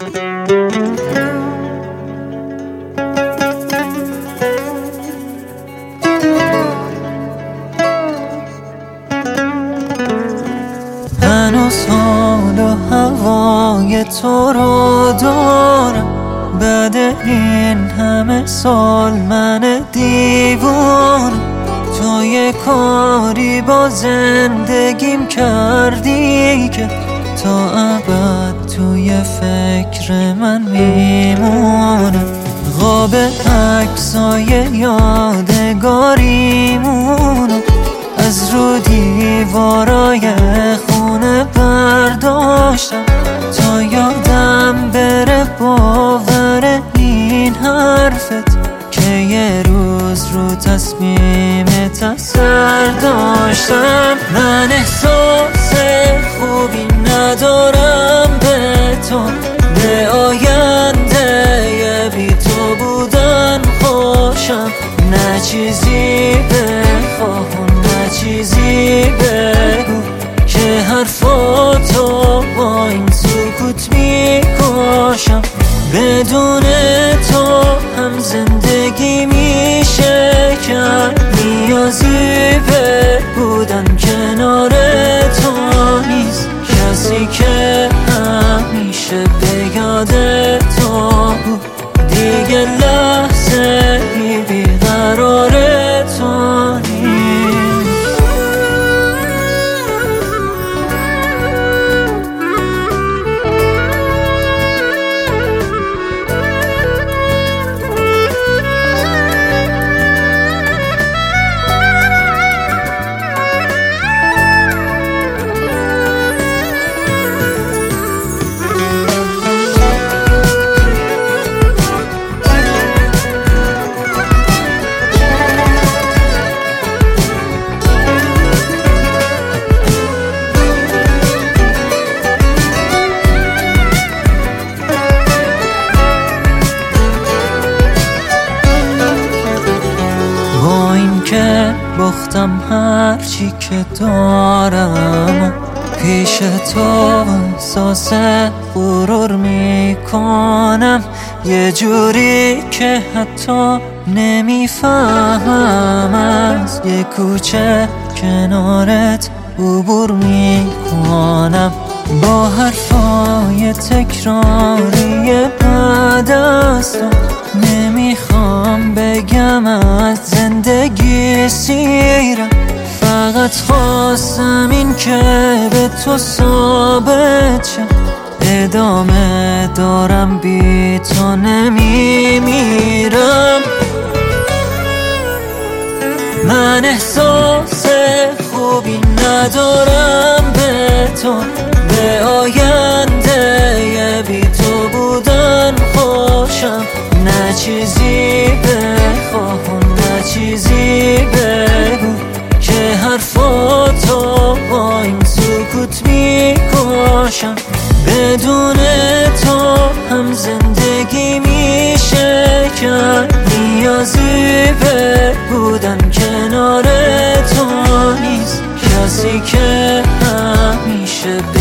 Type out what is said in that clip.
هنوز حال و هوای تو رو دارم، بعد این همه سال من دیوانه. تو یه کاری با زندگیم کردی که تا ابد توی فکر من میمونه. قاب عکسای یادگاریمونو از رو دیوارای خونه برداشتم تا یادم بره باور این حرفت که یه روز رو تصمیمت اثر داشتم. من احساس خوبی ندارم به تو، به آینده بی تو بودن خوشم. نه چیزی بخواه نه چیزی بگو که حرفاتو با این سکوت میکشم. بدون تو هم زندگی میشه کرد، نیازی به بودن کنار تو نیست. کسی که همیشه به یاد تو بود دیگه لحظه بیقرار تو نیست. که باختم هرچی که دارم، پیش تو احساس غرور میکنم. یه جوری که حتی نمیفهمم از یه کوچه کنارت عبور میکنم. با حرفای تکراری بعد از تو نمیخوام بگم از زندگی سیرم، فقط خواستم این که به تو ثابت شم. ادامه دارم بی تو نمیمیرم. من احساس خوبی ندارم به تو، به آینده بی تو بودن خوشم. نه چیزی بخواه نه چیزی بگو که حرفاتو با این سکوت میکشم. بدون تو هم زندگی میشه کرد، نیازی به بودن کنار تو نیست. کسی که همیشه